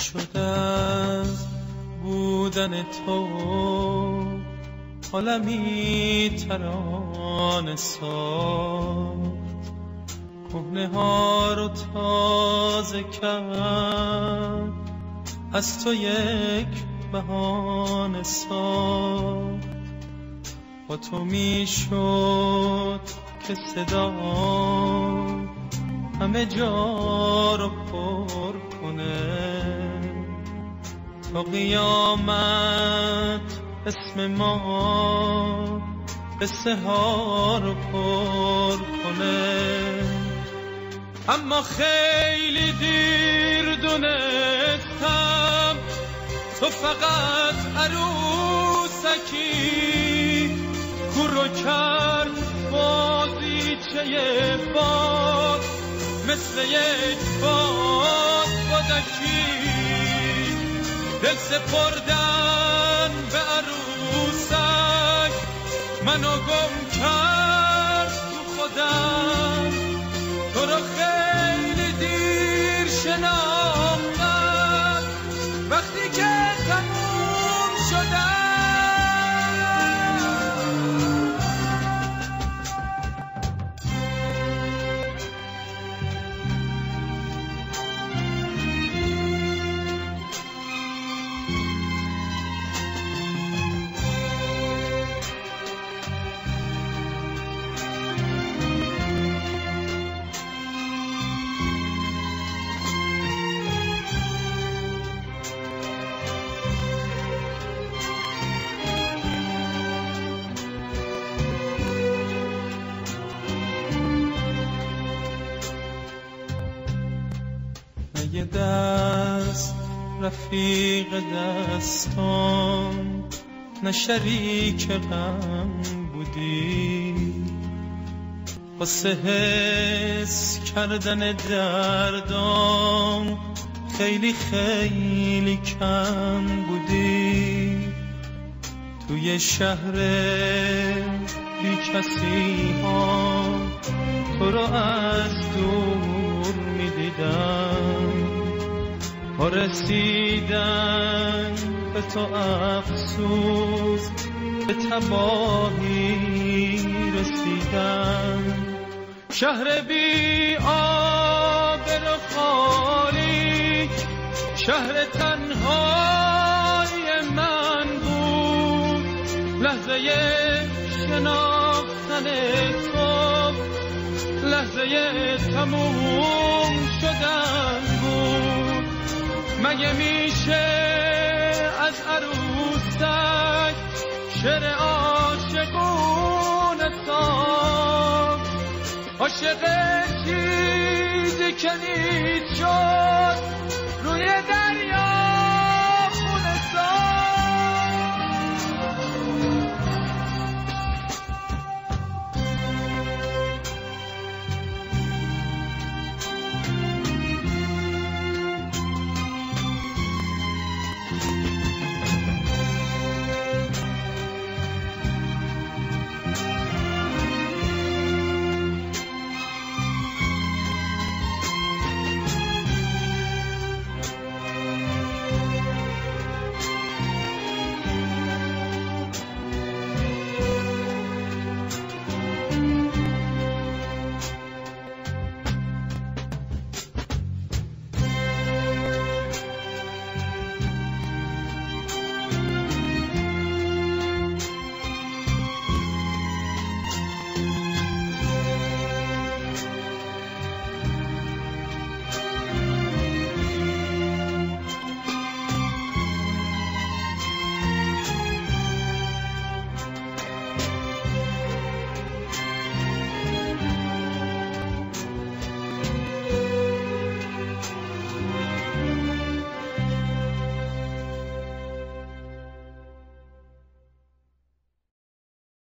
شده از بودن تو عالمی ترانه ساخت، کهنه ها رو تازه کرد، از تو یک بهانه ساخت. با تو میشد که صدا همه جا رو پر کنه، تا قیامت اسم ما قصه ها رو پر کنه. اما خیلی دیر دونستم تو فقط عروسکی، کورو کرد بازیچه باد مثل یک بادکی، دل سپردن به عروسک منو گم کرد تو خودم. تو رو خیلی دیر شناختم وقتی که تموم شدم. یه دست رفیق دستان، نه شریک غم بودی، واسه حس کردن دردام خیلی خیلی کم بودی. توی شهر بی کسی ها تو رو از دور می دیدم، با رسیدن به تو افسوس به تباهی رسیدم. شهر بی آبر و خالی شهر تنهای من بود، لحظه شناختن تو لحظه تموم شدن بود. مگه میشه از عروسک شعر عاشقونه ساخت؟ عاشق چیزی که نیست شد روی دریا